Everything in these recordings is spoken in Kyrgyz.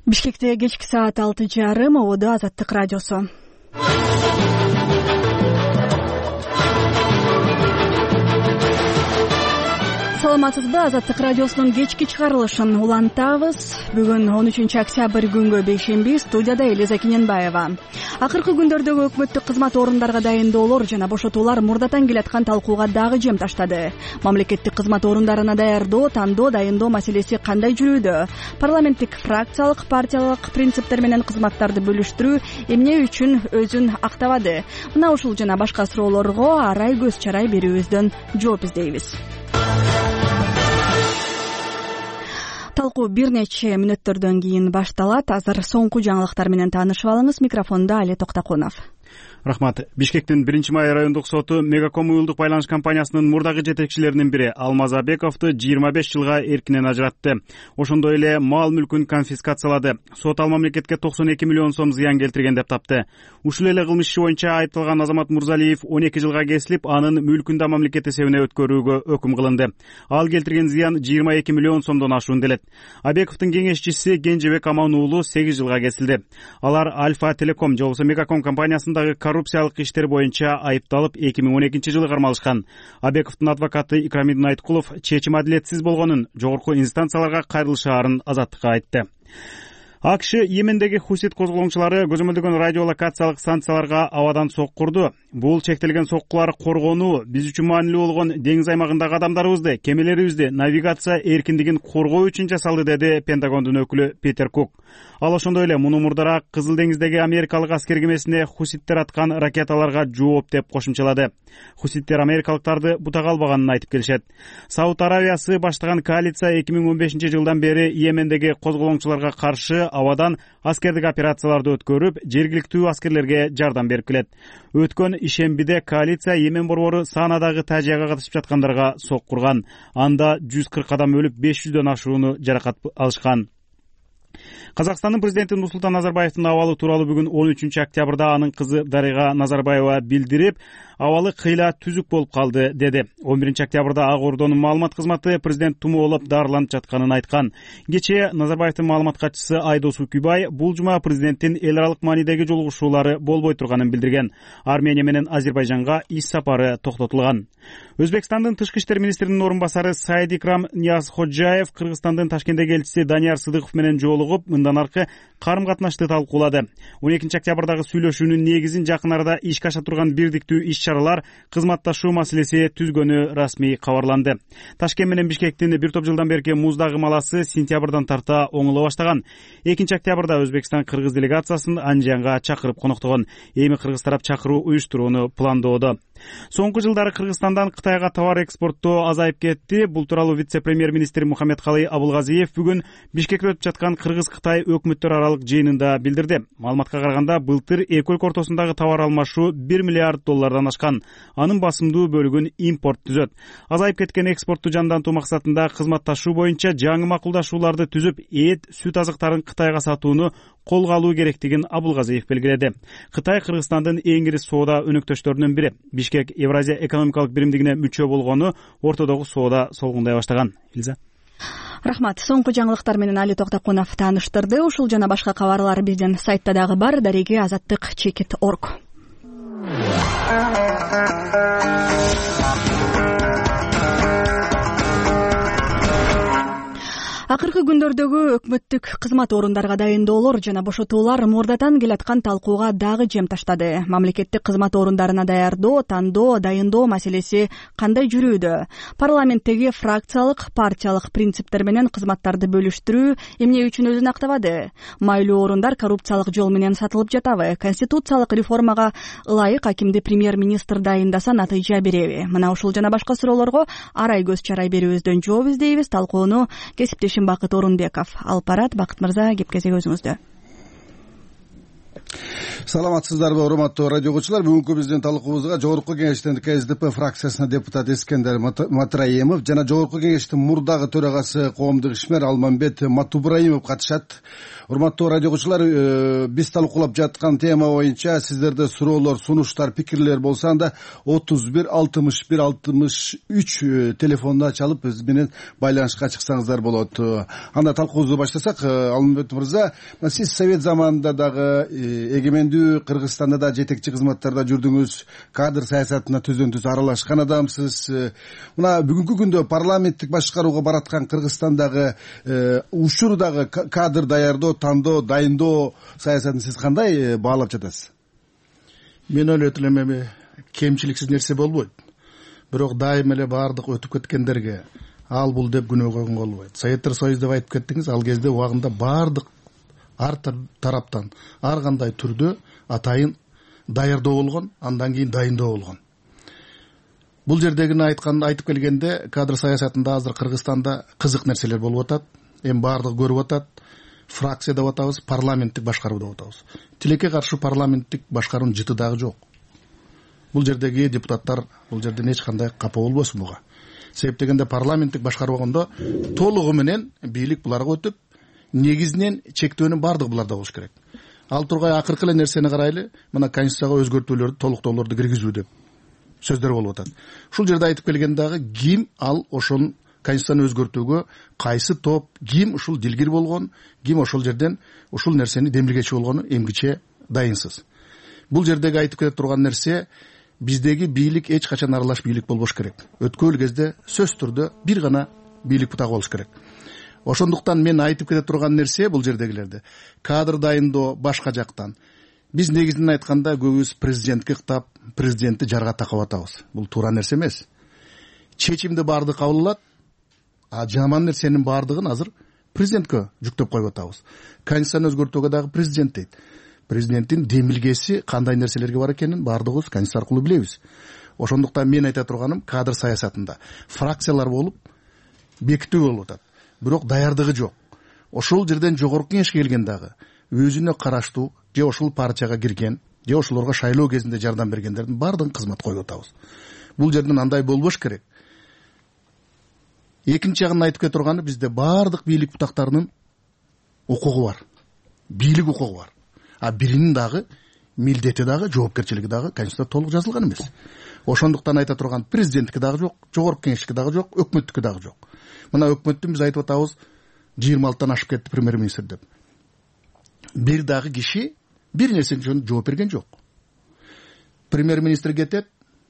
Бишкекте кечки саат 6:30 ободо Азаттык радиосу. Саламатсызбы, Азаттык радиосунун кечки чыгарылышын улантабыз. Бүгүн 13-октябрь күнгө бейшемби, студияда Элиза Кененбаева. Акыркы күндөрдөгү өкмөттүк кызмат орундарга дайындоолор жана бошотуулар мурдатан келаткан талкууга дагы жем таштады. Мамлекеттик кызмат орундарына даярдоо, тандоо, дайындоо маселеси кандай жүрүүдө? Парламенттик фракциялык, партиялык принциптер менен кызматтарды бөлүштүрүү эмне үчүн өзүн актабады? Мына ушул жана башка суроолорго арай көз чарай берүүбүздөн жооп издейбиз. Талкуу бир нече мүнөттөрдөн кийин башталат. Азыр соңку жаңылыктар менен таанышып алыңыз. Микрофондо Али Токтакунов. Рахмат. Бишкектин 1-май райондук соту Мегаком уюлдук байланыш компаниясынын мурдагы жетекчилеринин бири Алмаз Абековду 25 жылга эркинен ажыратты. Ошондой эле мал мүлкүн конфискациялады. Сот ал мамлекетке 92 миллион сом зыян келтирген деп тапты. Ушул эле кылмыш иши боюнча айыпталган Азамат Мурзалиев 12 жылга кесилип, анын мүлкүн да мамлекет эсебине өткөрүүгө өкүм кылынды. Ал келтирген зыян 22 миллион сомдон ашуун делет. Абековдун кеңешчиси Кенжебек Аман уулу 8 жылга кесилди. Алар Альфа Телеком же болбосо Мегаком компаниясындагы коррупциялык иштер боюнча айыпталып 2012 жылы кармалышкан. Абековдун адвокаты Икрамидин Айткулов чечим адилетсиз болгонун, жогорку инстанцияларга кайрылышаарын Азаттыкка айтты. АКШ Йемендеги хусит козголоңчулары көзөмөлдөгөн радиолокациялык станцияларга абадан соккурду. Бул чектелген соккулар коргонуу, биз үчүн маанилүү болгон деңиз аймагындагы адамдарыбызды, кемелерибизди навигация эркиндигин коргоо үчүн жасалды, деди Пентагондун өкүлү Питер Кук. Ал ошондой эле муну мурдараак Кызыл деңиздеги америкалык аскер кемесине хуситтер аткан ракеталарга жооп деп кошумчалады. Хуситтер америкалыктарды бутага албаганын айтып келишет. Сауд Аравиясы баштаган коалиция 2015 жылдан бери Йемендеги козголоңчуларга каршы абадан аскердик операцияларды өткөрүп, жергиликтүү аскерлерге жардам берип келет. Өткөн ишембиде коалиция Йемен борбору Санадагы тажияга катышып жаткандарга соккурган. Анда 140 адам өлүп, 500дөн ашууну жаракат алышкан. Казакстандын президенти Нурсултан Назарбаевдин абалы тууралуу бүгүн 13-октябрда анын кызы Дарига Назарбаева билдирип, абалы кыйла түзүк болуп калды, деди. 11-октябрда Ак Ордонун маалымат кызматы президент тумоолоп дарыланып жатканын айткан. Кечээ Назарбаевдин маалымат катчысы Айдос Укубай бул жума президенттин эл аралык маанидеги жолугушуулары болбой турганын билдирген. Армения менен Азербайжанга иш сапары токтотулган. Өзбекстандын тышкы иштер министринин орун басары Саид Икрам Ниязходжаев Кыргызстандын Ташкенттеги элчиси Данияр Сыдыков менен жолугуп, мындан аркы карым-катнашты талкуулады. 12-октябрдагы сүйлөшүүнүн негизин жакын арада ишке аша турган бирдиктүү иш-чаралар кызматташуу маселеси түзгөнү расмий кабарланды. Ташкент менен Бишкектин бир топ жылдан берки муздагы маласы сентябрдан тарта оңоло баштаган. 2-октябрда Өзбекстан Кыргыз делегациясын Анжиянга чакырып коноктогон. Эми Кыргыз тарап чакыруу уюштурууну пландоодо. Соңку жылдары Кыргызстандан Кытайга товар экспорттоо азайып кетти. Бул тууралуу вице-премьер-министр Мухаммедкалый Абулгазиев бүгүн Бишкекте өтүп жаткан Кыргыз-Кытай өкмөттөр аралык жыйынында билдирди. Маалыматка караганда, былтыр эки өлкө ортосундагы товар алмашуу 1 миллиард доллардан ашкан. Анын басымдуу бөлүгүн импорт түзөт. Азайып кеткен экспортту жандантуу максатында кызматташуу боюнча жаңы макулдашууларды түзүп, эт, сүт азыктарын Кытайга сатууну колго алуу керектигин Абулгазиев белгиледи. Кытай Кыргызстандын эң ири соода өнөктөштөрүнүн бири. Бишкек Евразия экономикалык биримдигине мүчө болгону ортодогу соода солгундай баштаган. Илза. Рахмат. Соңку жаңылыктар менен Али Токтакунов тааныштырды. Ушул жана башка кабарлар биздин сайтта дагы бар. Дареги azаттык.org. Акыркы күндөрдөгү өкмөттүк кызмат орундарга дайындоолор жана бошотуулар мурдатан келаткан талкууга дагы жем таштады. Мамлекеттик кызмат орундарына даярдоо, тандоо, дайындоо маселеси кандай жүрүүдө? Парламенттеги фракциялык, партиялык принциптер менен кызматтарды бөлүштүрүү эмне үчүн өзүн актабады? Майлуу орундар коррупциялык жол менен сатылып жатабы? Конституциялык реформага ылайык акимди премьер-министр дайындаса натыйжа береби? Мына ушул жана башка суроолорго арай көз чарай берүүбүздөн жооп издейбиз. Талкууну кесиптешим Бакыт Орунбеков алып барат. Бакыт мырза, кеп кезек өзүңүздө. Саламатсыздарбы урматтуу радио угуучулар. Бүгүнкү биздин талкуубузга жогорку кеңештин КСДП фракциясынын депутаты Эскендер Матраимов жана жогорку кеңештин мурдагы төрагасы коомдук ишмер Алмамбет Матубраимов катышат. Урматтуу радио угуучулар, биз талкуулап жаткан тема боюнча сиздерде суроолор, сунуштар, пикирлер болсо анда 31 61 63 телефонуна чалып биз менен байланышка чыксаңыздар болот. Анда талкуубузду баштасак, Алмамбет мырза, сиз совет заманында дагы эгемендүү Кыргызстанда да жетекчи кызматтарда жүрдүңүз, кадр саясатына түздөн түз аралашкан адамсыз. Мына бүгүнкү күндө парламенттик башкарууга бараткан Кыргызстандагы учурдагы кадр даярдоо, тандоо, дайындоо саясатын сиз кандай баалап жатасыз? Мен ойлойт элем, кемчиликсиз нерсе болбойт. Бирок дайым эле баардык өтүп кеткендерге ал бул деп күнөө койгонго болбойт. Советтер Союзу деп айтып кеттиңиз, ал кезде убагында баардык ар тараптан ар кандай түрдө атайын даярдоо болгон, андан кийин дайындоо болгон. Бул жердегини айтып келгенде, кадр саясатында азыр Кыргызстанда кызык нерселер болуп атат. Эми баардыгы көрүп атат. Фракция деп атабыз, парламенттик башкаруу деп атабыз. Тилекке каршы парламенттик башкаруунун жыты дагы жок. Бул жердеги депутаттар бул жерден эч кандай капа болбосун буга. Себеп дегенде парламенттик башкаруу болгондо толугу менен бийлик буларга өтүп, негизинен чектөөнүн баардыгы буларда болуш керек. Ал тургай акыркы эле нерсени карайлы, мына конституцияга өзгөртүүлөрдү, толуктоолорду киргизүү деп сөздөр болуп атат. Ушул жерде айтып келген дагы ким ал ошол конституцияны өзгөртүүгө кайсы топ, ким ушул дилгир болгон, ким ошол жерден ушул нерсени демилгечи болгону эмгиче дайынсыз. Бул жердеги айтып келе турган нерсе, биздеги бийлик эч качан аралаш бийлик болбош керек. Өткөн кезде сөз түрдө бир гана бийлик бутагы болуш керек. Ошондуктан мен айтып кете турган нерсе бул жердегилерде кадр дайындоо башка жактан. Биз негизинен айтканда көбүбүз президентке ыктап, президентти жарга такап атабыз. Бул туура нерсе эмес. Чечимди баардыгы кабыл алат, а жаман нерсенин баардыгын азыр президентке жүктөп коюп атабыз. Конституцияны өзгөртүүгө дагы президент дейт. Президенттин демилгеси кандай нерселерге бар экенин баардыгыбыз конституция аркылуу билебиз. Ошондуктан мен айта турганым, кадр саясатында фракциялар болуп бекитүү болуп атат. Бирок даярдыгы жок. Ошол жерден жогорку кеңешке келген дагы өзүнө караштуу, же ошол партияга кирген, же ошолорго шайлоо кезинде жардам бергендердин баардыгын кызмат коюп атабыз. Бул жерден андай болбош керек. Экинчи жагын айтып кете турганы, бизде баардык бийлик бутактарынын укугу бар. Бийлик укугу бар. А биринин дагы милдети дагы, жоопкерчилиги дагы конституцияда толук жазылган эмес. Ошондуктан айта турган, президенттики дагы жок, жогорку кеңештики дагы жок, өкмөттүкү дагы жок. Мына өкмөттүн биз айтып атабыз 26тан ашып кетти премьер-министр деп. Бир дагы киши бир нерсе үчүн жооп берген жок. Премьер-министр кетет,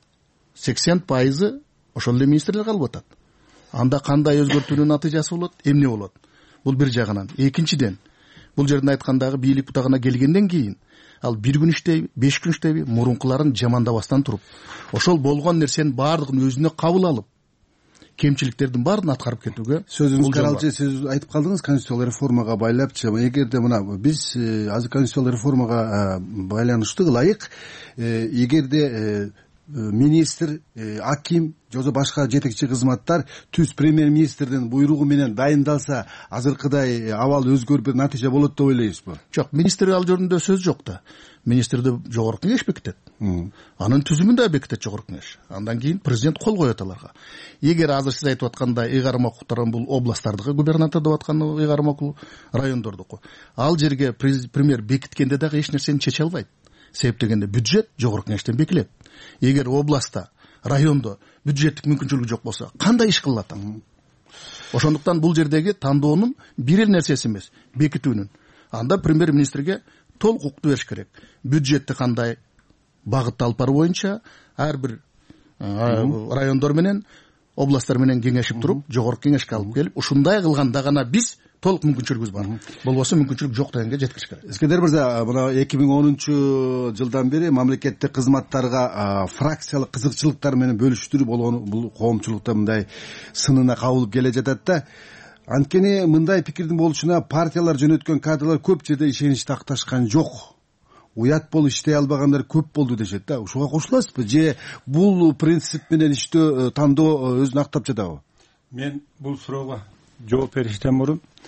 80% ошол эле министрлер калып атат. Анда кандай өзгөртүүнүн натыйжасы болот, эмне болот? Бул бир жагынан. Экинчиден, бул жерден айткандагы бийлик бутагына келгенден кийин ал 1 күн иштейби, 5 күн иштейби, мурункуларын жамандабастан туруп, ошол болгон нерсенин баардыгын өзүнө кабыл алып, кемчиликтердин баарын аткарып кетүүгө. Сөзүңүз каралчы, сиз айтып калдыңыз конституциялык реформага байлапчы. Эгерде мына биз азыр конституциялык реформага байланыштуу ылайык, эгерде министр, аким, жозо башка жетекчи кызматтар түз премьер-министрдин буйругу менен дайындалса, азыркыдай абал өзгөрүп бир натыйжа болот деп ойлойсузбу? Жок, министр ал жөнүндө сөз жок да. Министрди жогорку кеңеш бекитет. Анын түзүмүн да бекитет жогорку кеңеш. Андан кийин президент кол коет аларга. Эгер азыр сиз айтып аткандай ыйгарым окуктарын бул областтардагы губернатор деп аткан ыйгарым окуу райондордуку. Ал жерге премьер бекиткенде дагы эч нерсени чече албайт. Себеп дегенде бюджет жогорку кеңештен бекилет. Эгер областта, райондо бюджеттик мүмкүнчүлүгү жок болсо, кандай иш кылат ал? Ошондуктан бул жердеги тандоонун бир эле нерсеси эмес, бекитүүнүн. Анда премьер-министрге толук укукту бериш керек. Бюджетти кандай багытта алып баруу боюнча ар бир райондор менен, областтар менен кеңешип туруп, жогорку кеңешке алып келип, ушундай кылганда гана биз толук мүмкүнчүлүгүбүз бар. Болбосо мүмкүнчүлүк жок дегенге жеткириш керек. Эскендер мырза, мына 2010-жылдан бери мамлекеттик кызматтарга фракциялык кызыкчылыктар менен бөлүштүрүү болгон бул коомчулукта мындай сынына кабылып келе жатат да. Анткени мындай пикирдин болушуна партиялар жөнөткөн кадрлар көп жерде ишеничти акташкан жок. Уят болуп иштей албагандар көп болду дешет да. Ушуга кошуласызбы? Же бул принцип менен иштөө, тандоо өзүн актап жатабы? Мен бул суроого жооп бериштен мурун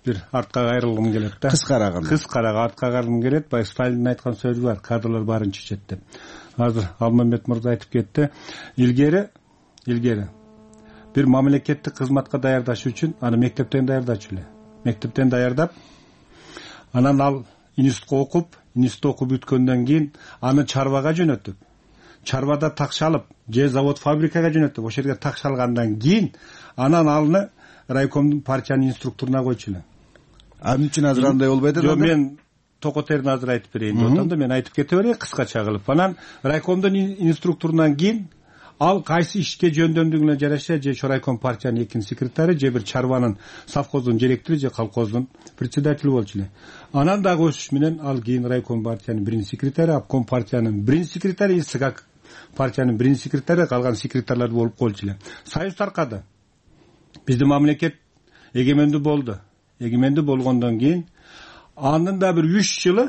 бир артка кайрылгым келет да. Кыскарак артка кайрылгым келет. Баягы Сталиндин айткан сөзү бар, кадрлар баарын чечет деп. Азыр Алмамбет мырза айтып кетти. Илгери бир мамлекеттик кызматка даярдаш үчүн аны мектептен даярдачу эле. Мектептен даярдап, анан ал институтта окуп бүткөндөн кийин аны чарбага жөнөтүп, чарбада такшалып, же завод фабрикага жөнөтүп, ошол жерге такшалгандан кийин анан алны райкомдун партиянын инструктуруна койчу эле. Эмне үчүн азыр андай болбойт? Жок, мен токотерин азыр айтып берейин деп атам да, мен айтып кете берейин кыскача кылып. Анан райкомдун инструктурунан кийин ал кайсы ишке жөндөмдүгүнө жараша же райком партиянын экинчи секретары, же бир чарбанын совхоздун директору, же колхоздун председатели болчу эле. Анан дагы өсүш менен ал кийин райком партиянын биринчи секретары, обком партиянын биринчи секретары, СК партиянын биринчи секретары, калган секретарлар болуп колчу эле. Союз таркады. Биздин мамлекет эгемендүү болду. Эгемендүү болгондон кийин анын да бир 3 жыл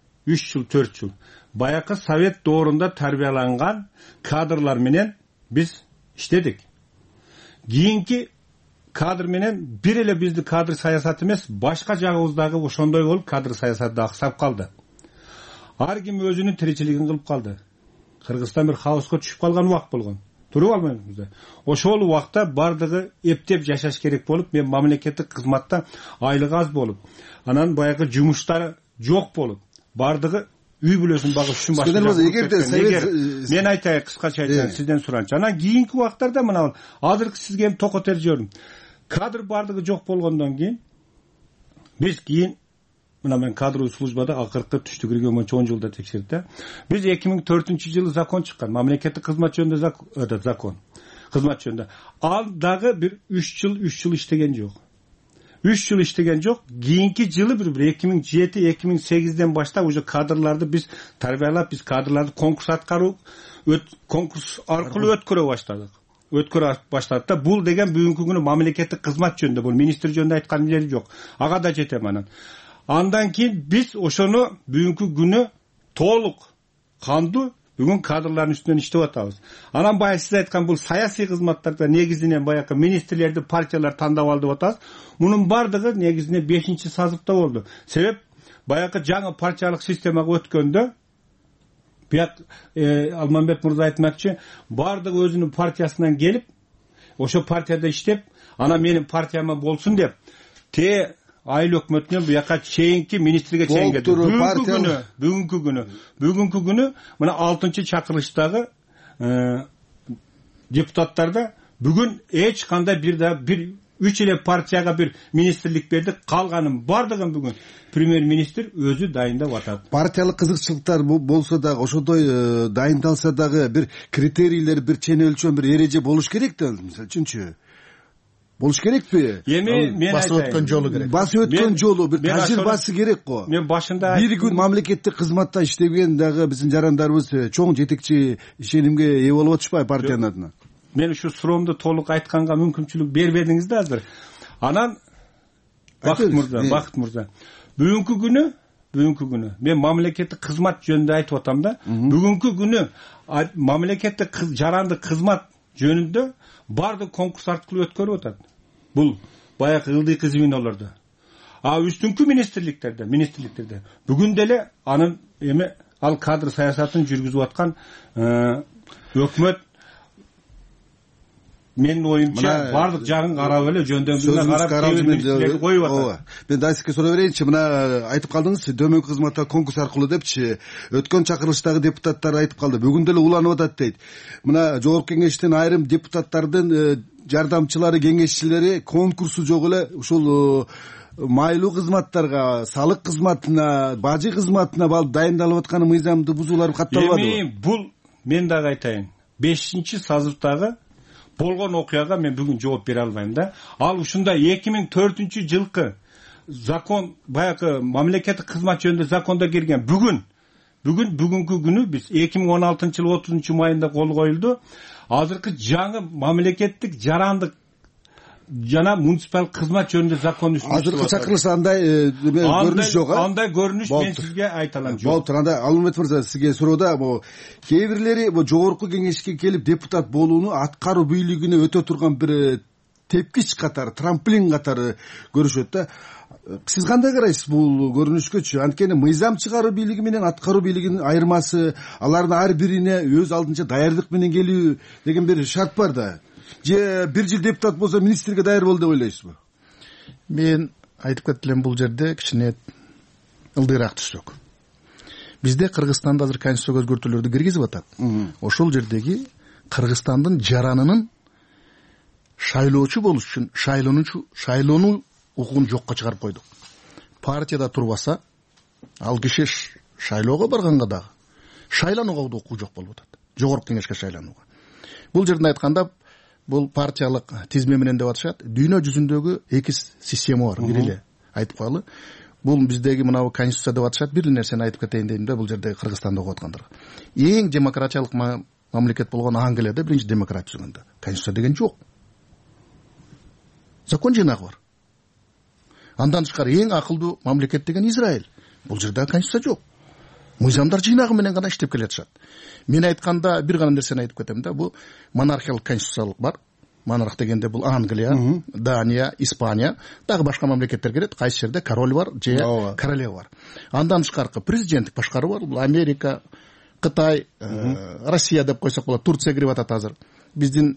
4 жыл баякы совет доорунда тарбияланган кадрлар менен биз иштедик. Кийинки кадр менен бир эле биздин кадр саясат эмес, башка жагыбыздагы ошондой болуп кадр саясаты да аксап калды. Ар ким өзүнүн тиричилигин кылып калды. Кыргызстан бир хаоска түшүп калган убак болгон. Туруп албайбызбы? Ошол убакта бардыгы эптеп жашаш керек болуп, мен мамлекеттик кызматта айлык аз болуп, анан баягы жумуштары жок болуп, бардыгы үй бүлөсүн багыш үчүн башка. Мен айтайын, кыскача айтайын, сизден суранчы. Анан кийинки убактарда мына азыркы сизге эми токотер жөрүм. Кадр бардыгы жок болгондон кийин биз кийин мына мен кадровый службада акыркы түштүк кирген боюнча 10 жылда текшерди. Биз 2004-жылы закон чыккан, мамлекеттик кызмат жөнүндө закон. Кызмат жөнүндө. Ал дагы бир 3 жыл иштеген жок. 3 жыл иштеген жок. Кийинки жылы бир 2007-2008ден баштап уже кадрларды биз тарбиялап, биз кадрларды конкурс аркылуу өткөрө баштадык да. Бул деген бүгүнкү күнү мамлекеттик кызмат жөнүндө, бул министр жөнүндө айткан жери жок. Ага да жетем анан. Андан кийин биз ошону бүгүнкү күнү толук кандуу бүгүн кадрлардын үстүнөн иштеп атабыз. Анан баягы сиз айткан бул саясий кызматтарда негизинен баягы министрлерди партиялар тандап алды деп атабыз. Мунун бардыгы негизинен 5-сазыпта болду. Себеп баягы жаңы партиялык системага өткөндө бияк Алмамбет мырза айтмакчы, бардыгы өзүнүн партиясынан келип, ошо партияда иштеп, анан менин партияма болсун деп, айыл өкмөтүнөн буяка чейинки министрге чейин келди. Бүгүнкү күнү мына 6-чакырылыштагы депутаттарда бүгүн эч кандай бир 3 эле партияга бир министрлик берди, калганын бардыгын бүгүн премьер-министр өзү дайындап атат. Партиялык кызыкчылыктар болсо дагы, ошондой дайындалса дагы бир критерийлер, бир чен өлчөм, бир эреже болуш керек да, мисалы үчүнчү. Болуш керекпи? Эми мен басып өткөн жолу керек. Басып өткөн жолу бир тажрыйбасы керек го. Мен башында бир күн мамлекеттик кызматта иштеген дагы биздин жарандарыбыз чоң жетекчи ишенимге ээ болуп атышпайбы партиянын атынан? Мен ушу суроомду толук айтканга мүмкүнчүлүк бербедиңиз да азыр. Анан Бакыт мырза, бүгүнкү күнү мен мамлекеттик кызмат жөнүндө айтып атам да. Бүгүнкү күнү мамлекеттик жарандык кызмат жөнүндө бардык конкурс аркылуу өткөрүп атат. Бул баягы ылдыйкы звенолордо. Үстүнкү министрликтерде бүгүн деле анын ал кадр саясатын жүргүзүп аткан өкмөт менин оюмча бардык жагын карап эле жөндөмдүгүнө карап коюп атат. Мен да сизге суроо берейинчи, мына айтып калдыңыз, дөмөнкү кызматта конкурс аркылуу депчи. Өткөн чакырылыштагы депутаттар айтып калды, бүгүн деле уланып атат дейт. Мына жогорку кеңештин айрым депутаттардын жардамчылары, кеңешчилери конкурсу жок эле ушул майлуу кызматтарга, салык кызматына, бажы кызматына дайындалып аткан мыйзамды бузуулар катталбадыбы? Бул мен дагы айтайын, 5-сазыптагы болгон окуяга мен бүгүн жооп бере албайм да. Ал ушундай 2004-жылкы закон, баягы мамлекеттик кызмат жөнүндө закондо кирген бүгүнкү күнү биз 2016-жылы 30-майында кол коюлду. Азыркы жаңы мамлекеттик жарандык жана муниципал кызмат жөнүндө закон үстүндө азыркы чакырылышта андай көрүнүш жок. Андай көрүнүш мен сизге айта алам жок. Болуптур. Анда Алмамбет мырза, сизге суроода кээ бирлери жогорку кеңешке келип депутат болууну аткаруу бийлигине өтө турган бир тепкич катары, трамплин катары көрүшөт да. Сиз кандай карайсыз бул көрүнүшкөчү? Анткени мыйзам чыгаруу бийлиги менен аткаруу бийлигинин айырмасы, алардын ар бирине өз алдынча даярдык менен келүү деген бир шарт бар да. Же бир жыл депутат болсо министрге даяр бол деп ойлойсузбу? Мен айтып кетти элем, бул жерде кичине ылдыйраак түшсөк. Бизде Кыргызстанда азыр конституциялык өзгөртүүлөрдү киргизип атат. Ошол жердеги Кыргызстандын жаранынын шайлоочу болуш үчүн шайлоону укугун жокко чыгарып койдук. Партияда турбаса, ал киши шайлоого барганга дагы шайланууга да укугу жок болуп атат. Жогорку кеңешке шайланууга. Бул жерден айтканда, бул партиялык тизме менен деп атышат. Дүйнө жүзүндөгү эки система бар. Бир эле айтып коелу. Бул биздеги мынабу конституция деп атышат. Бир нерсени айтып кетейин дейм да, бул жерде Кыргызстанда окуп аткандарга. Эң демократиялык мамлекет болгон Англияда биринчи демократия түзгөндө конституция деген жок. Закон жыйнагы бар. Андан тышкары эң акылдуу мамлекет деген Израиль. Бул жерде конституция жок. Мыйзамдар жыйнагы менен гана иштеп келатышат. Мен айтканда бир гана нерсени айтып кетем да, бул монархиялык конституциялык бар. Монарх дегенде бул Англия, Дания, Испания, дагы башка мамлекеттер кирет. Кайсы жерде король бар, же королева бар. Андан тышкары президенттик башкаруу бар. Бул Америка, Кытай, Россия деп койсок болот. Турция кирип атат азыр. Биздин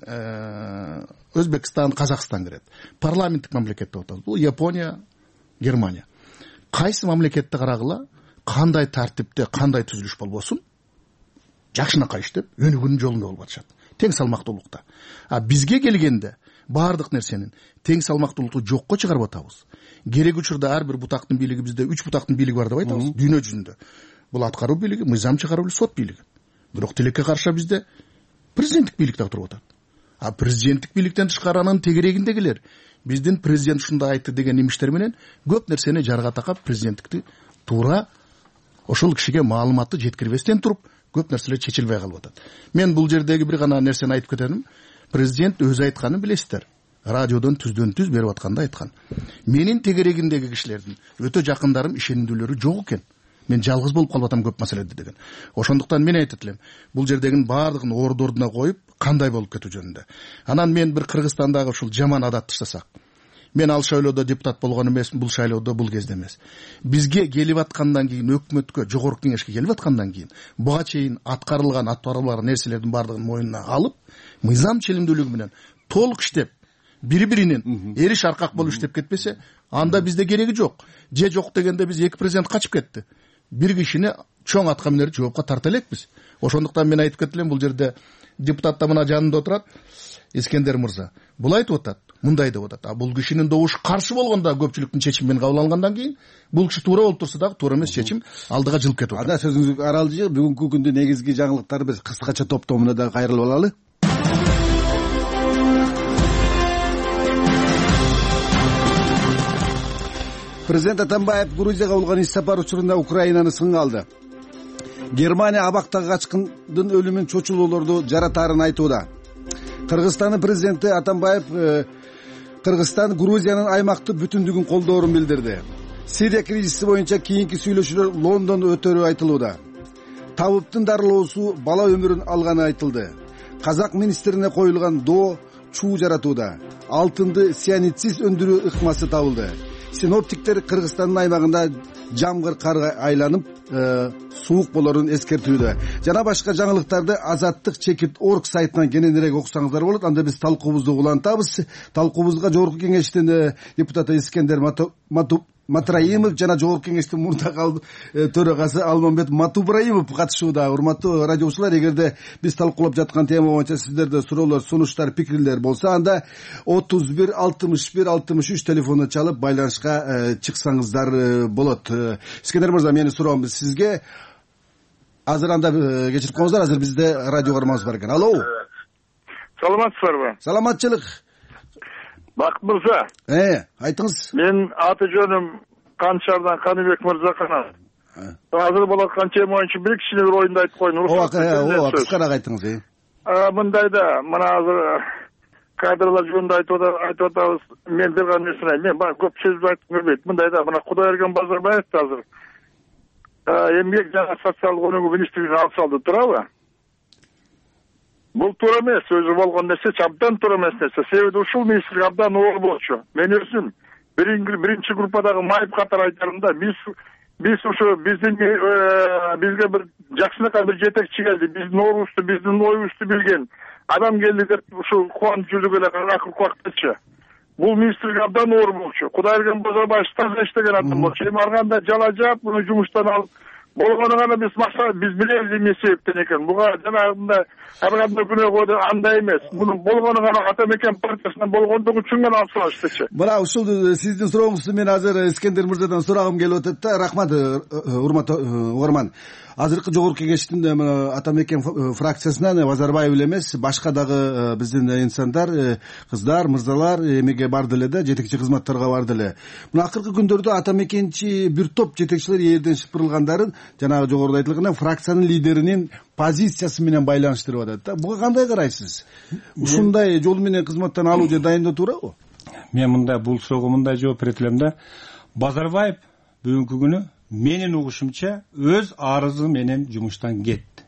Өзбекстан, Казакстан кирет. Парламенттик мамлекет деп атат. Бул Япония, Германия. Кайсы мамлекетти карагыла, кандай тартипте, кандай түзүлүш болбосун, жакшынакай иштеп, өнүгүүнүн жолунда болуп атышат. Тең салмактуулукта. Бизге келгенде баардык нерсенин тең салмактуулукту жокко чыгарып атабыз. Керек учурда ар бир бутактын бийлиги, бизде 3 бутактын бийлиги бар деп айтабыз дүйнө жүзүндө. Бул аткаруу бийлиги, мыйзам чыгаруу, сот бийлиги. Бирок тилекке каршы бизде президенттик бийлик дагы туруп атат. Президенттик бийликтен тышкары анын тегерегиндегилер биздин президент ушундай айтты деген имиштер менен көп нерсени жарга такап, президенттикти туура ошол кишиге маалыматты жеткирбестен туруп көп нерселер чечилбей калып атат. Мен бул жердеги бир гана нерсени айтып кетем. Президент өзү айтканын билесиздер. Радиодон түздөн-түз берип атканда айткан. Менин тегерегимдеги кишилердин өтө жакындарым, ишенимдүүлөрү жок экен. Мен жалгыз болуп калып атам көп маселеде деген. Ошондуктан мен айтат элем, бул жердегин баардыгын ордордуна коюп, кандай болуп кетүү жөнүндө. Анан мен бир Кыргызстандагы ушул жаман адат таштасак. Мен ал шайлоодо депутат болгон эмесмин, бул шайлоодо бул кезде эмес. Бизге келип аткандан кийин, өкмөткө, жогорку кеңешке келип аткандан кийин, буга чейин аткарылган нерселердин баардыгын мойнуна алып, мыйзам ченемдүүлүгү менен толук иштеп, бири-биринин эриш аркак болуп иштеп кетпесе, анда бизде кереги жок. Же жок дегенде биз эки президент качып кетти. Бир кишини чоң атка минерди жоопко тарта элекпиз. Ошондуктан мен айтып кеттилем, бул жерде депутатта мына жанында отурат Искендер мырза. Бул айтып атат, мындай деп атат. Бул кишинин добушу каршы болгондо көпчүлүктүн чечими менен кабыл алынгандан кийин, бул киши туура болуп турса дагы туура эмес чечим алдыга жылып кетип атат. Сөзүңүз аралжы, бүгүнкү күндүн негизги жаңылыктары биз кыскача топтомуна да кайрылып алалы. Президент Атамбаев Грузияга болгон иш сапар учурунда Украинаны сынга алды. Германия абактагы качкындын өлүмүн чочулоолорду жаратаарын айтууда. Кыргызстандын президенти Атамбаев Кыргызстан Грузиянын аймактык бүтүндүгүн колдоорун билдирди. Сирия кризиси боюнча кийинки сүйлөшүүлөр Лондондо өтөрү айтылууда. Табыптын дарылоосу бала өмүрүн алганы айтылды. Казак министрине коюлган доо чуу жаратууда. Алтынды цианидсиз өндүрүү ыкмасы табылды. Синоптиктер Кыргызстандын аймагында жамгыр карга айланып, суук болорун эскертүүдө. Жана башка жаңылыктарды Азаттык Чекит.org сайтынан кененирээк окусаңыздар болот. Анда биз талкуубузду улантабыз. Талкуубузга жогорку кеңештин депутаты Искендер Матраимов жана жогорку кеңештин мурдагы төрагасы Алмамбет Матубраимов катышууда. Урматтуу радиочулар, эгерде биз талкуулап жаткан тема боюнча сиздерде суроолор, сунуштар, пикирлер болсо, анда 31 61 63 телефонуна чалып байланышка чыксаңыздар болот. Искендер мырза, менин суроом сизге. Азыр анда кечирип коңуздар, азыр бизде радио кармабыз бар экен. Алло. Саламатсыздарбы? Саламатчылык. Бакыт мырза. Айтыңыз. Мен аты жөнүм Канчардан Каныбек Мырзаканов. Азыр болот аткан тема боюнча бир кичине бир оюнду айтып коеюн. Ооба, кыскараак айтыңыз. Мындайда, мына азыр кадрлар жөнүндө айтып атабыз. Мен бир гана нерсени, мен көп сөз айтып көрбөйт. Мындайда, мына Кудайберген Базарбаев азыр эмгек жана социалдык өнүгүү министрлигине алып салды, туурабы? Бул туура эмес, өзү болгон нерсе абдан туура эмес нерсе. Себеби ушул министрлик абдан оор болчу. Мен өзүм биринчи группадагы майып катары айтарым да, биз ушу бизге бир жакшынакай бир жетекчи келди, биздин оорубузду, биздин оюбузду билген адам келди деп ушу кубанып жүрдүк эле акыркы убактачы. Бул министрлик абдан оор болчу. Кудайберген Базарбаев таза иштеген адам болчу. Эми ар кандай жала жаап, муну жумуштан алып болгону гана биз билебиз эмне себептен экен. Буга жанагындай ар кандай күнөөгө андай эмес. Мунун болгону гана Ата Мекен партиясынан болгондугу үчүн гана алып салыштычы. Мына ушул сиздин сурооңузду мен азыр Искендер мырзадан сурагым келип атат да. Рахмат, урматтуу угарман. Азыркы жогорку кеңештин Ата Мекен фракциясынан Базарбаев эле эмес, башка дагы биздин инсандар, кыздар, мырзалар эмеге барды эле да, жетекчи кызматтарга барды эле. Мына акыркы күндөрдө Ата Мекенчи бир топ жетекчилер жерден шыпырылгандарын жанагы жогоруда айтылгандай фракциянын лидеринин позициясы менен байланыштырып атат да. Буга кандай карайсыз? Ушундай жол менен кызматтан алуу же дайындоо туурабы? Мен мындай бул суроого мындай жооп берет элем да. Базарбаев бүгүнкү күнү менин угушумча өз арызы менен жумуштан кетти.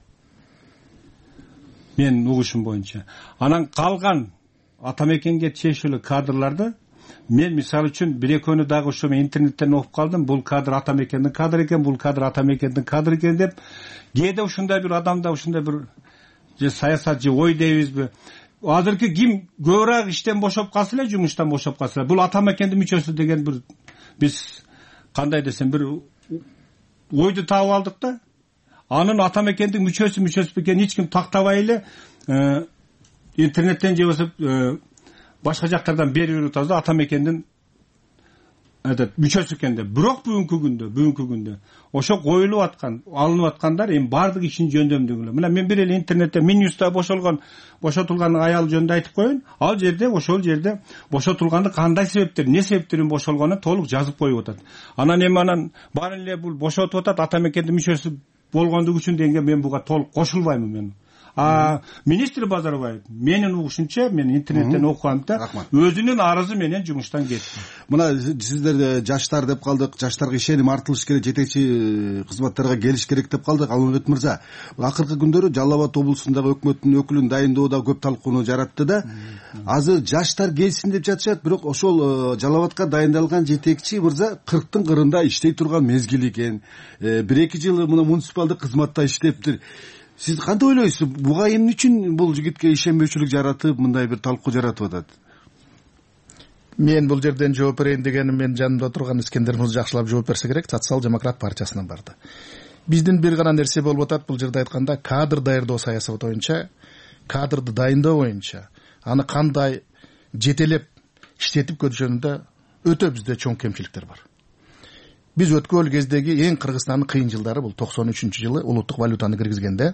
Менин угушум боюнча. Анан калган Ата Мекенге тиешелүү кадрларды мен мисалы үчүн бир экөөнү дагы ошо мен интернеттен окуп калдым. Бул кадр Ата Мекендин кадры экен, бул кадр Ата Мекендин кадры экен деп. Кээде ушундай бир адамда ушундай бир же саясат же ой дейбизби? Азыркы ким көбүрөөк иштен бошоп калса эле, жумуштан бошоп калса эле, бул Ата Мекендин мүчөсү деген бир биз кандай десем бир ойду таап алдык да. Анын Ата Мекендин мүчөсү экенин эч ким тактабай эле интернеттен же болбосо башка жактардан берип атабыз да, Ата Мекендин мүчөсү экен деп. Бирок бүгүнкү күндө ошо коюлуп аткан, алынып аткандар эми бардык ишин жөндөмдүгү. Мына мен бир эле интернетте Минюста бошотулган аял жөнүндө айтып коеюн. Ал жерде ошол жерде бошотулганды кандай себептер, эмне себептерин бошолгонун толук жазып коюп атат. Анан баары эле бул бошотуп атат Ата Мекендин мүчөсү болгондугу үчүн дегенге мен буга толук кошулбаймын мен. Министр Базарбаев менин угушумча, мен интернеттен окугамда өзүнүн арызы менен жумуштан кетти. Мына сиздер жаштар деп калдык, жаштарга ишеним артылыш керек, жетекчи кызматтарга келиш керек деп калдык. Алмамбет мырза, акыркы күндөрү Жалал Абад облусундагы өкмөттүн өкүлүн дайындоодо көп талкууну жаратты да. Азыр жаштар келсин деп жатышат, бирок ошол Жалал Абадка дайындалган жетекчи мырза 40-тын кырында иштей турган мезгил экен. 1-2 жыл мына муниципалдык кызматта иштептир. Сиз кантип ойлойсуз? Буга эмне үчүн бул жигитке ишенбөөчүлүк жаратып, мындай бир талкуу жаратып атат? Мен бул жерден жооп берейин дегеним, мен жанымда турган Искендер мырза жакшылап жооп берсе керек, Социал-демократ партиясынан барды. Биздин бир гана нерсе болуп атат бул жерде айтканда, кадр даярдоо саясаты боюнча, кадрды дайындоо боюнча, аны кандай жетелеп иштетип көрүшүндө өтө бизде чоң кемчиликтер бар. Биз өткөн кездеги эң Кыргызстандын кыйын жылдары бул 93-жылы улуттук валютаны киргизгенде,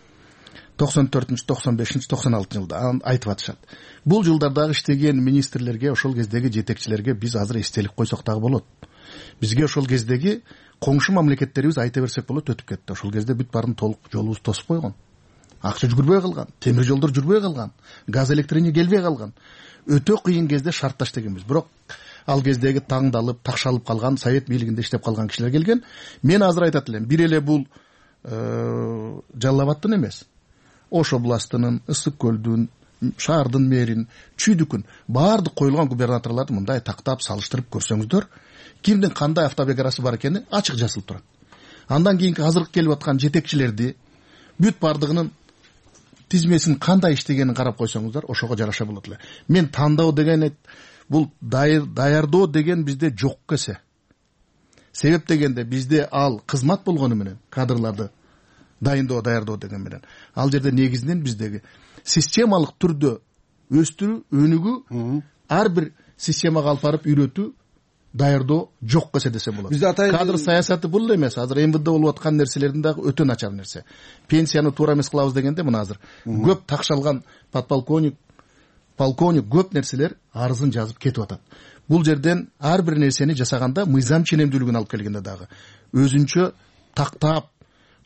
94-95, 96-жылда айтып атышат. Бул жылдардагы иштеген министрлерге, ошол кездеги жетекчилерге биз азыр эстелик койсок дагы болот. Бизге ошол кездеги коңшу мамлекеттерибиз айта берсек болот, өтүп кетти. Ошол кезде бүт баарын толук жолубуз тосуп койгон. Акча жүрбөй калган, темир жолдор жүрбөй калган, газ электрине келбей калган. Өтө кыйын кезде шартташ дегенбиз. Бирок ал кездеги таңдалып, такшалып калган, совет бийлигинде иштеп калган кишилер келген. Мен азыр айтат элем, бир эле бул Жалал Абадтын эмес, Ош областынын, Ысык көлдүн, шаардын мэрин, Чүйдүкүн баардык коюлган губернаторлорду мындай тактап салыштырып көрсөңүздөр, кимдин кандай автобиографиясы бар экени ачык жазылып турат. Андан кийинки азыркы келип аткан жетекчилерди бүт бардыгынын тизмесин кандай иштегенин карап койсоңуздар, ошого жараша болот эле. Мен тандоо деген бул даярдоо деген бизде жок кесе. Себеп дегенде бизде ал кызмат болгону менен, кадрларды даярдоо деген менен. Ал жерде негизинен биздеги системалык түрдө өстүрүү, өнүгүү, ар бир системага алып барып үйрөтүү, даярдоо жок кесе десе болот. Кадр саясаты бул эмес. Азыр МВД болуп аткан нерселердин дагы өтө начар нерсе. Пенсияны туура эмес кылабыз дегенде мына азыр көп такшалган подполковник, полковник көп нерселер арызын жазып кетип атат. Бул жерден ар бир нерсени жасаганда мыйзам ченемдүүлүгүн алып келгенде дагы өзүнчө тактап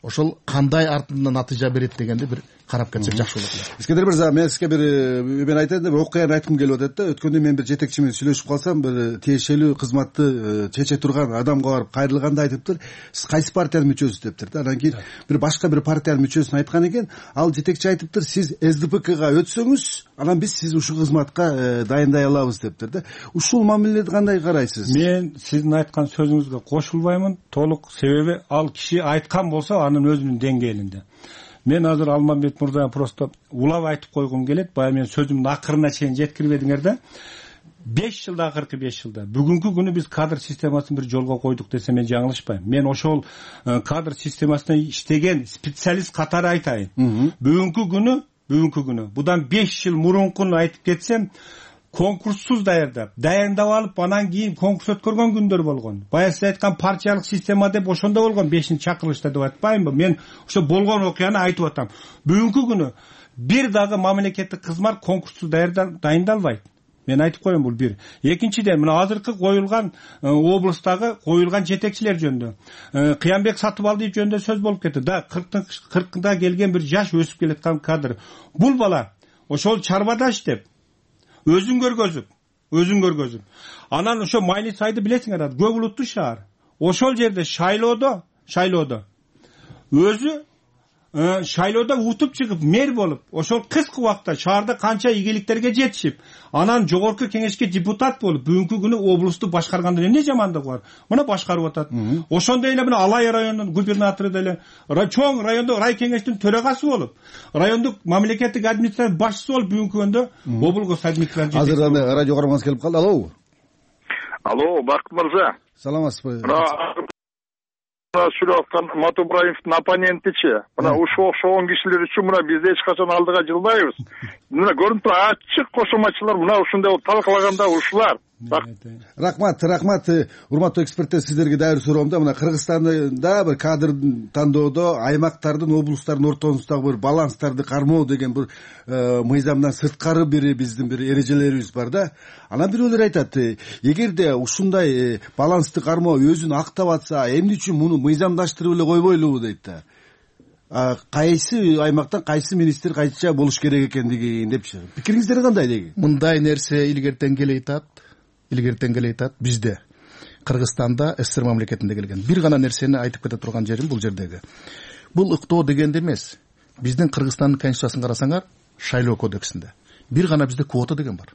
ошол кандай артынан натыйжа берет дегенди бир карап кетсек жакшы болот эле. Искендер мырза, мен сизге мен айтайын деп окуяны айткым келип атат да. Өткөндө мен бир жетекчи менен сүйлөшүп калсам, бир тиешелүү кызматты чече турган адамга барып кайрылганда айтыптыр, сиз кайсы партиянын мүчөсүсүз дептир да. Анан кийин бир башка бир партиянын мүчөсүн айткан экен, ал жетекчи айтыптыр, сиз СДПКга өтсөңүз, анан биз сизди ушул кызматка дайындай алабыз дептир да. Ушул мамиледи кандай карайсыз? Мен сиздин айткан сөзүңүзгө кошулбаймын толук, себеби ал киши айткан болсо анын өзүнүн деңгээлинде. Мен азыр Алмамбет мырзага просто улап айтып койгум келет. Баягы мен сөзүмдүн акырына чейин жеткирбедиңер да. 5 жылда, акыркы 5 жылда бүгүнкү күнү биз кадр системасын бир жолго койдук десем мен жаңылышпайм. Мен ошол кадр системасында иштеген специалист катары айтайын. Бүгүнкү күнү будан 5 жыл мурункун айтып кетсем, конкурссуз дайындап алып, анан кийин конкурс өткөргөн күндөр болгон. Баягы сиз айткан партиялык система деп ошондо болгон, 5-чакырылышта деп айтпаймынбы? Мен ошо болгон окуяны айтып атам. Бүгүнкү күнү бир дагы мамлекеттик кызмат конкурссуз дайындалбайт. Мен айтып коеюн, бул бир. Экинчиден, мына азыркы коюлган облустагы коюлган жетекчилер жөнүндө, Кыянбек Сатыбалдиев жөнүндө сөз болуп кетти. Да, 40-да келген бир жаш өсүп келаткан кадр. Бул бала ошол чарбада иштеп, өзүн көргөзүп. Анан ошо Майли сайды билесиңер, көп улуттуу шаар. Ошол жерде шайлоодо өзү шайлоодо утуп чыгып мэр болуп, ошол кыска убакытта шаарда канча ийгиликтерге жетишип, анан жогорку кеңешке депутат болуп, бүгүнкү күнү облусту башкарганда эмне жамандыгы бар? Мына башкарып атат. Ошондой эле мына Алай районунун губернатору деле, чоң райондо рай кеңештин төрагасы болуп, райондук мамлекеттик администрация башчысы болуп, бүгүнкү күндө облус администрация. Азыр аны радио көргөнүңүз келип калды. Алло, Бакыт мырза. Саламатсызбы? Сүйлөп аткан Матубраевдин оппонентичи, мына ушул окшогон кишилер үчүн мына биз эч качан алдыга жылбайбыз. Мына көрүнүп турат, ачык кошоматчылар мына ушундай талкалаганда ушулар. Рахмат, урматтуу эксперттер, сиздерге дайыр суроомда, мына Кыргызстанда бир кадр тандоодо аймактардын, облустардын ортосундагы бир баланстарды кармоо деген бир мыйзамдан сырткары бир биздин бир эрежелерибиз бар да. Анан бирөөлөр айтат, эгерде ушундай балансты кармоо өзүн актап атса, эмне үчүн муну мыйзамдаштырып эле койбойлубу дейт да. Кайсы аймактан кайсы министр кайча болуш керек экендиги депчи. Пикириңиздер кандай деги? Мындай нерсе илгертен келе айтат, бизде Кыргызстанда СССР мамлекетинде келген. Бир гана нерсени айтып кете турган жерим бул жердеги. Бул ыктоо дегенде эмес. Биздин Кыргызстандын конституциясын карасаңар, шайлоо кодексинде бир гана бизде квота деген бар.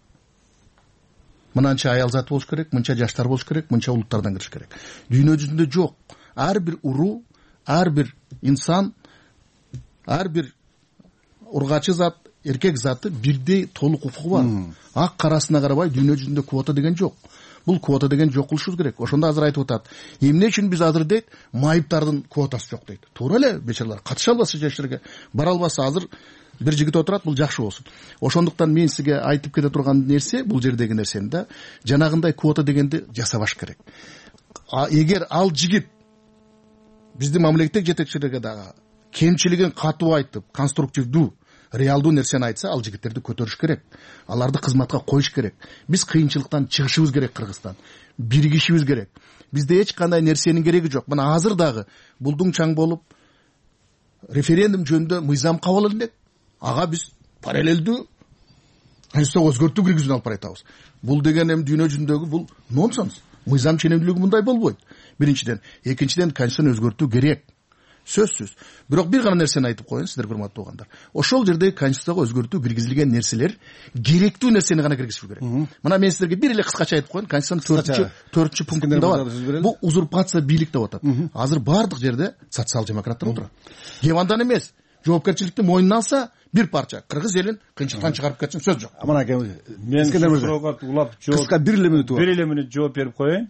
Мынанча аял заты болуш керек, мынча жаштар болуш керек, мынча улуттардан кириш керек. Дүйнө жүзүндө жок. Ар бир уруу, ар бир инсан, ар бир ургачы зат, эркек заты бирдей толук укугу бар. Ак карасына карабай дүйнө жүзүндө квота деген жок. Бул квота деген жок кылышыбыз керек. Ошондо азыр айтып атат. Эмне үчүн биз азыр дейт, майыптардын квотасы жок дейт. Туура эле, бечаралар катыша албаса жашырга, бара албаса азыр бир жигит отурат, бул жакшы болсун. Ошондуктан мен сизге айтып кете турган нерсе, бул жердеги нерсени да, жанагындай квота дегенди жасабаш керек. Эгер ал жигит биздин мамлекеттик жетекчилерге дагы кемчилигин катуу айтып, конструктивдүү, реалдуу нерсени айтса, ал жигиттерди көтөрүш керек. Аларды кызматка коюш керек. Биз кыйынчылыктан чыгышыбыз керек Кыргызстан. Биригишибиз керек. Бизде эч кандай нерсенин кереги жок. Мына азыр дагы булдуң чаң болуп референдум жөнүндө мыйзам кабыл алынат. Ага биз параллелдүү конституцияга өзгөртүү киргизүүнү алып баратабыз. Бул деген эми дүйнө жүзүндөгү бул нонсенс. Мыйзам ченемдүүлүгү мындай болбойт. Биринчиден, экинчиден конституцияны өзгөртүү керек. Сөзсүз. Бирок бир гана нерсени айтып коеюн, сиздер урматтуу угандар. Ошол жерде конституцияга өзгөртүү киргизилген нерселер керектүү нерсени гана киргизиш керек. Мына мен сиздерге бир эле кыскача айтып коеюн, конституциянын 4-чү пунктунда бар. Бул узурпация бийлик деп атат. Азыр бардык жерде социал-демократтар отурат. Кем андан эмес, жоопкерчиликти мойнуна алса, бир парча кыргыз элин кыйынчылыктан чыгарып кетсин, сөз жок. Мына мен суроого улап кыска бир эле мүнөт жооп берип коеюн.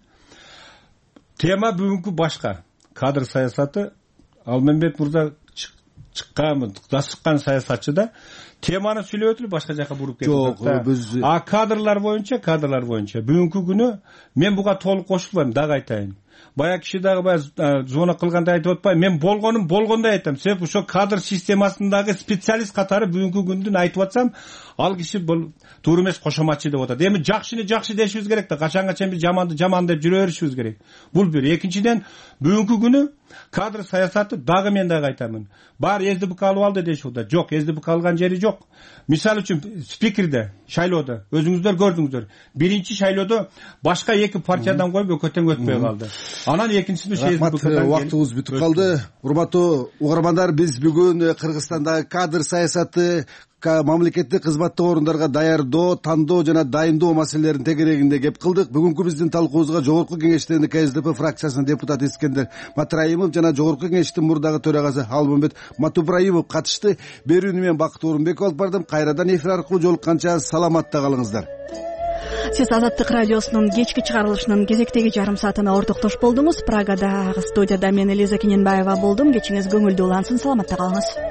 Тема бүгүнкү башка. Кадр саясаты. Алмамбет мырза чыккан, дасыккан саясатчы да теманы сүйлөп өтүп башка жака буруп кетти. Кадрлар боюнча бүгүнкү күнү мен буга толук кошулбайм, дагы айтайын. Баягы киши дагы баягы звонок кылганда айтып атпайм, мен болгондой айтам. Себеби ошо кадр системасындагы специалист катары бүгүнкү күндүн айтып атсам, ал киши бул туура эмес кошоматчы деп атат. Эми жакшыны жакшы дешибиз керек да, качанга чейин биз жаманды жаман деп жүрө беришибиз керек. Бул бир. Экинчиден, бүгүнкү күнү кадр саясаты дагы мен дагы айтамын. Бар СДБК алып алды дешип да. Жок, СДБК алган жери жок. Мисалы үчүн спикерде, шайлоодо өзүңүздөр көрдүңүздөр. Биринчи шайлоодо башка эки партиядан коюп экөөтөн өтпөй калды. Анан экинчисинде СДБКдан убактыбыз бүтүп калды. Урматтуу угармандар, биз бүгүн Кыргызстандагы кадр саясаты, мамлекеттик кызматтык орундарга даярдоо, тандоо жана дайындоо маселелерин тегерегинде кеп кылдык. Бүгүнкү биздин талкуубузга Жогорку Кеңештин КСДП фракциясынын депутаты Искендер Матраимов жана Жогорку Кеңештин мурдагы төрагасы Алмамбет Матубраимов катышты. Берүүнү мен Бакыт Орунбеков алып бардым. Кайрадан эфир аркылуу жолукканча саламатта калыңыздар. Сиз Азаттык радиосунун кечки чыгарылышынын кезектеги жарым саатына ортоктош болдуңуз. Прагадагы студияда мен Элиза Кененбаева болдум. Кечиңиз көңүлдүү улансын, саламатта калыңыз.